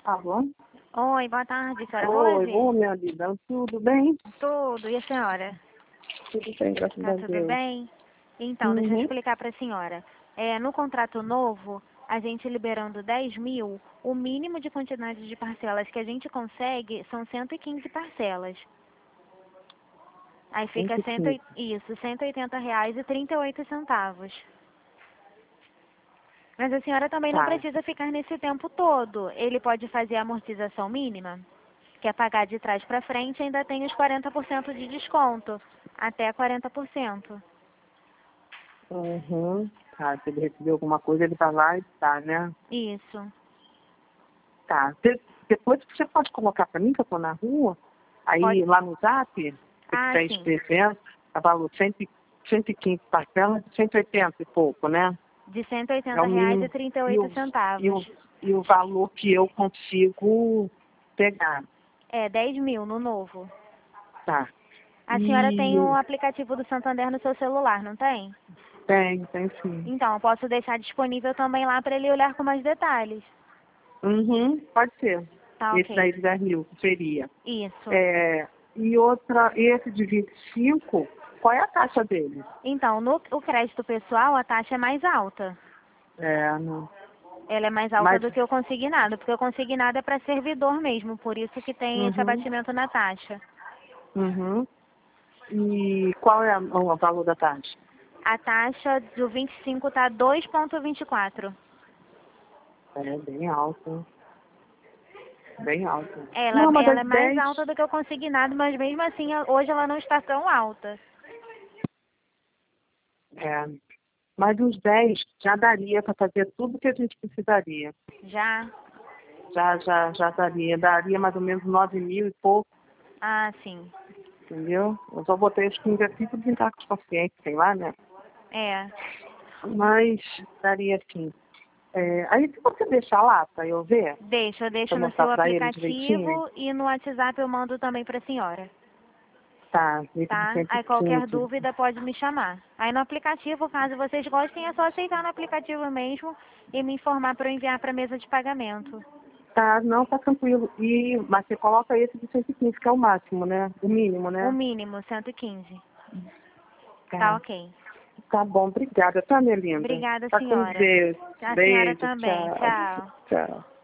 Alô? Oi, boa tarde, senhora Oi, Rose? bom, minha vida. Tudo bem? Tudo, e a senhora? Tudo bem, graças Tá a tudo Deus. bem? Então, deixa eu Uhum. explicar para a senhora. No contrato novo, a gente liberando 10 mil, o mínimo de quantidade de parcelas que a gente consegue são 115 parcelas. Aí fica 115. isso, R$ 180,38. Mas a senhora também não Tá. precisa ficar nesse tempo todo. Ele pode fazer a amortização mínima, que é pagar de trás para frente, e ainda tem os 40% de desconto, até 40%. Uhum. Tá, se ele receber alguma coisa, ele vai lá e tá, né? Isso. Tá. Depois você pode colocar pra mim, que eu tô na rua, aí Pode. lá no Zap, se Ah, estiver sim. escrevendo, a valor 115 parcelas, 180 e pouco, né? De É o mínimo. E o, e R$ 180,38. o, e o valor que eu consigo pegar. 10 mil no novo. Tá. A senhora tem o E aplicativo do Santander no seu celular, não tem? tem sim. Então, eu posso deixar disponível também lá para ele olhar com mais detalhes. Uhum, pode ser. Tá, Esse daí ok. de 10 mil, seria. Isso. É, e esse de 25, qual é a taxa dele? Então, no o crédito pessoal, a taxa é mais alta. É, não. Ela é mais alta Mas, do que o consignado, porque o consignado é para servidor mesmo, por isso que tem esse uhum, abatimento na taxa. uhum. E qual é o valor da taxa? A taxa do 25 tá 2,24. É bem alto, bem alto. Ela, Não, mas ela das é mais 10, alta do que o consignado, mas mesmo assim hoje ela não está tão alta. é, mas dos 10 já daria para fazer tudo que a gente precisaria. Já? Já daria mais ou menos 9 mil e pouco. Ah, sim. Entendeu? Eu só botei os 15 aqui para brincar com os pacientes, sei lá, né? É. Mas daria sim. É, aí se você deixar lá para eu ver, Eu para deixo no mostrar seu para ele direitinho, aplicativo e no WhatsApp eu mando também para a senhora, tá, esse de tá? Aí qualquer 115. dúvida pode me chamar. Aí no aplicativo, caso vocês gostem, é só aceitar no aplicativo mesmo e me informar para eu enviar para a mesa de pagamento. Tá, não, tá tranquilo. Mas você coloca esse de 115, que é o máximo, né? O mínimo, O né? mínimo, 115. Tá, Tá. ok. Tá bom, obrigada, tá, minha linda? Obrigada, Tá com senhora. Deus. A senhora Beijo, também. tchau. Tchau. Tchau.